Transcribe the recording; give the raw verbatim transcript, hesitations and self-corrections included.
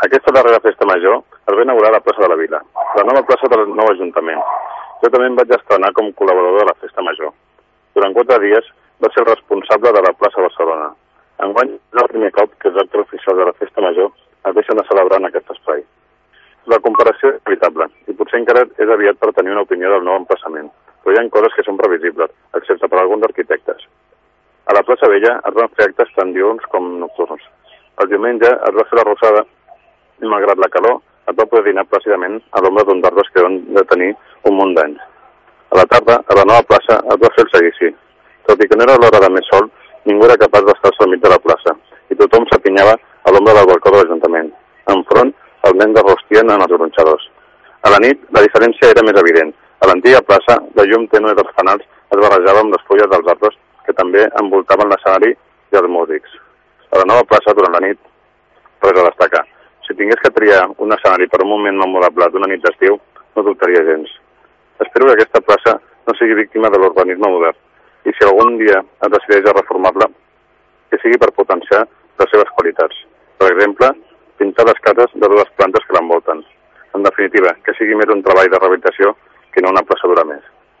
Aquesta darrera festa major es va inaugurar a la plaça de la Vila, la nova plaça del nou Ajuntament. Jo també em vaig estrenar com col·laborador de la festa major. Durant quatre dies vaig ser el responsable de la plaça Barcelona. Enguany és el primer cop que els actes oficials de la festa major es deixen de celebrar en aquest espai. La comparació és inevitable i potser encara és aviat per tenir una opinió del nou emplaçament, però hi ha coses que són previsibles, excepte per alguns arquitectes. A la plaça Vella es van fer actes tant diürns com nocturns. El diumenge es va fer la rosada i, malgrat la calor, es va poder dinar plàcidament a l'ombra d'uns arbres que van de tenir un munt d'anys. A la tarda, a la nova plaça, es va fer el seguici. Tot i que no era l'hora de més sol, ningú era capaç d'estar-se al mig de la plaça i tothom s'apinyava a l'ombra del balcó de l'Ajuntament. Enfront, els nens arrostien en els gronxadors. A la nit, la diferència era més evident. A l'antiga plaça, la llum tènue dels fanals es barrejava amb les fulles dels arbres que també envoltaven l'escenari i els músics. A la nova plaça, durant la nit, res a destacar. Si tingués que triar un escenari per un moment memorable d'una nit d'estiu, no dubtaria gens. Espero que aquesta plaça no sigui víctima de l'urbanisme modern i si algun dia es decideix a reformar-la, que sigui per potenciar les seves qualitats. Per exemple, pintar les cases de dues plantes que l'envolten. En definitiva, que sigui més un treball de rehabilitació que no una plaçadura més.